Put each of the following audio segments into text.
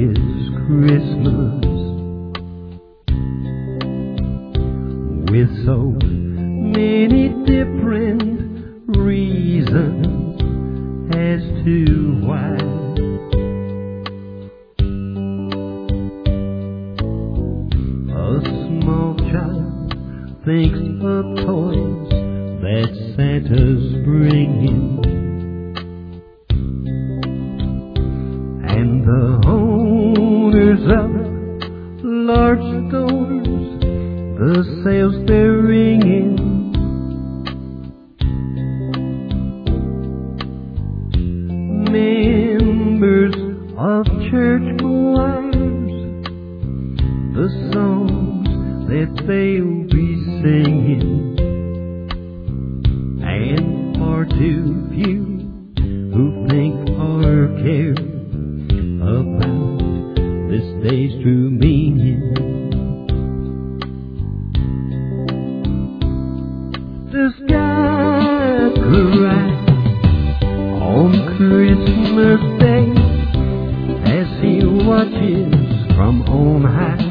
is Christmas, with so many different reasons as to why. A small child thinks of toys that Santa's bringing, and the owners of large stores, the sales they're ringing. Members of church choirs, the songs that they'll be singing, and far too few who think or care about this day's true meaning. Does God cry on Christmas Day as He watches from on high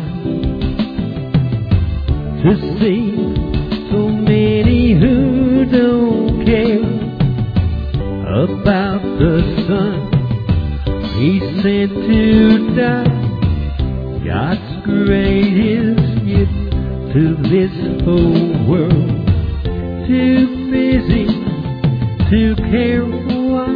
to see so many who don't care about the Son He sent to die? God's greatest gift to this whole world, too busy to care why.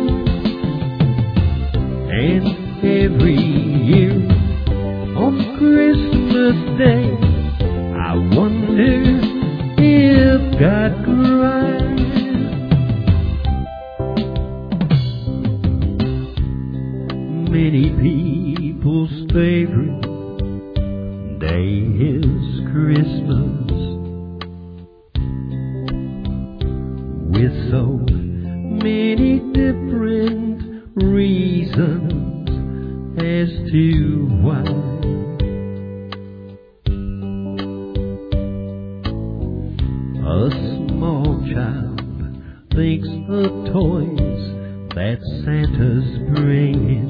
And every year on Christmas Day, I wonder if God cries. Many people's favorite day is Christmas, with so many different reasons as to why. A small child thinks of toys that Santa's bringing,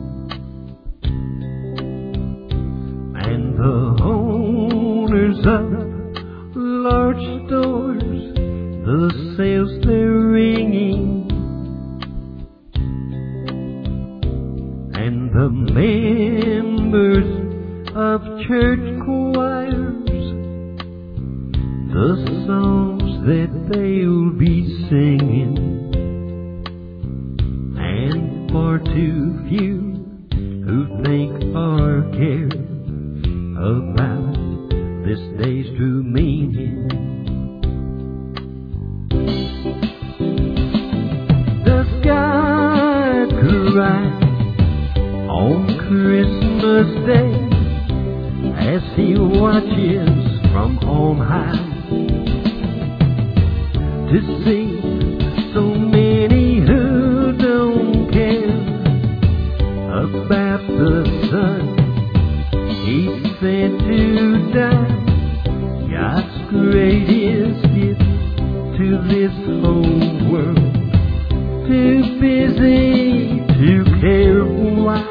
and the owners of large stores, the sales they're ringing, and the members of church choirs, the songs that they'll be singing, and far too few who think or care about this day's true meaning. Does God cry on Christmas Day as He watches from on high to see so many who don't care about the Son He sent to die? God's greatest gift to this whole world, too busy to care why.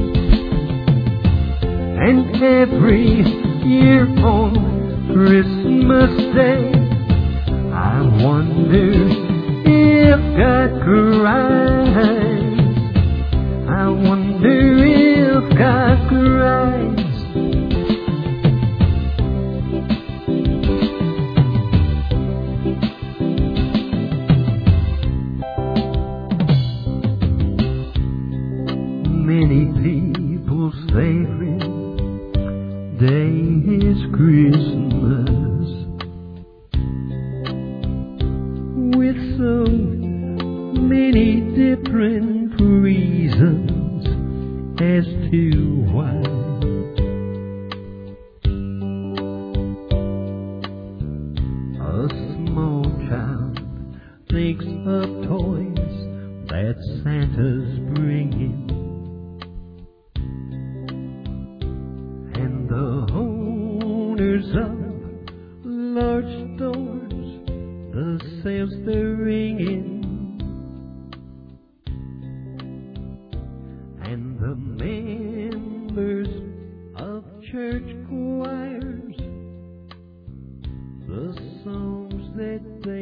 And every year on Christmas Day, I wonder if God cries. I wonder if God cries. Many people's favorite day is Christmas, with so many different reasons as to why. A small child thinks of toys that Santa's bringing, and the owners of large stores, the sales they're ringing, and the members of church choirs, the songs that they